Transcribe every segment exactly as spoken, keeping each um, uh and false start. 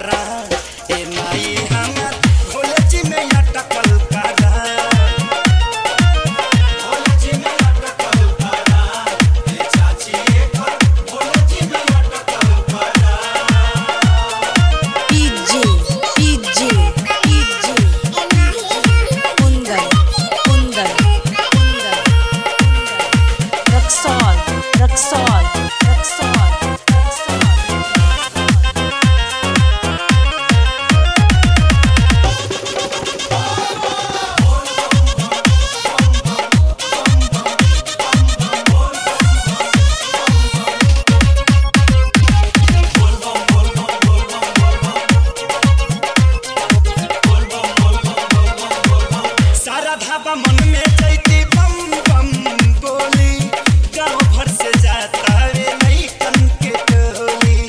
पारा ए माई हमर भोले जी में अटकल पारा भोले जी में अटकल पारा ए चाची एकर भोले जी में अटकल पारा DJ DJ DJ Kundan Kundan Kundan Raxaul Raxaul Raxaul सारा धाबा मन में चैती बम बम बोली गाँव भर से जाता रे नई कन के टोली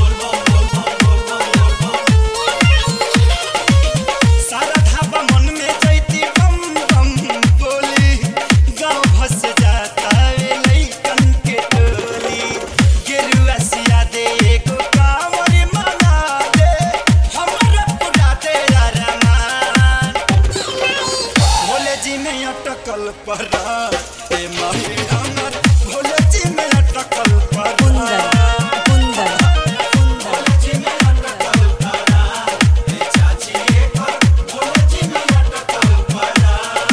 सारा धाबा मन में चैती बम बम बोली गाँव भर से जाता रे नई कन के टोली गेरुआ सिया दे एगो कांवर मना दे हमरा पूरा तेरा रमान भोले जी में अटकल पड़ा ए माही हमर भोले जी में अटकल पड़ा कुंदन कुंदन भोले जी में अटकल पड़ा ए चाची एकर भोले जी में अटकल पड़ा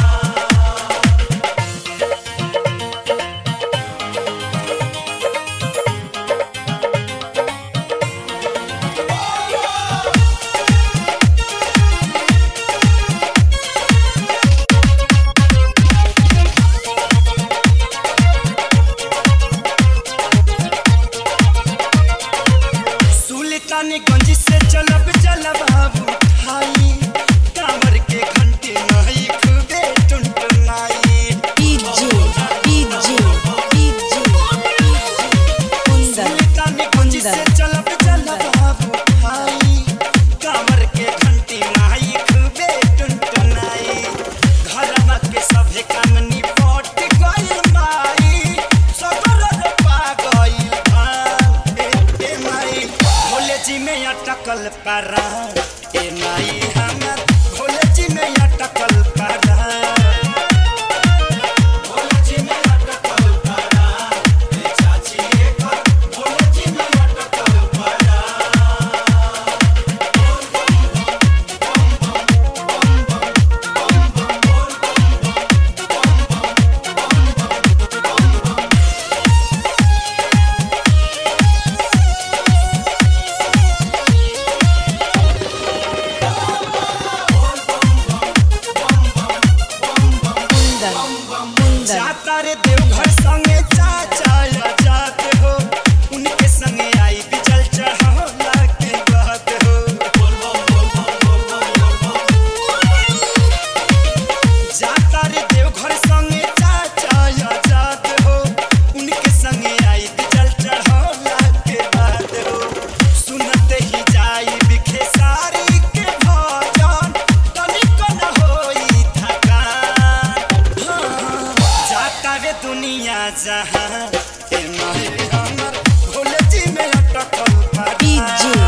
सुल्तानगंज से चलब चलब बाबू भाई कांवर के घंटी नहीं खूबे टुनटुनाई DJ DJ DJ Kundan Sultanganj से चलब चलब बाबू भाई कांवर के घंटी नहीं खूबे टुनटुनाई घरवा के सभे काम निपट गइल माई सगर पा गइल भाई ए ए माई भोले जी में अटकल पारा ए माई हमर भोले जी में अटकल पारा भोले जी में अटकल पारा ए चाची एकर भोले जी में अटकल पारा कुंदन कुंदन जाता रे देवघर संगे चाचा आजाद हो उनके संगे आई बिजल चढ़ौला के बात हो जाता रे देवघर संगे चाचा आजाद हो उनके संगे आई बिजल चढ़ौला के बात हो सुनते ही जाई बिखे सारी के भजन तनिको न होई थकान जाता रे दुनिया जहां ए माही हमर भोले जी में अटकल पारा डीजे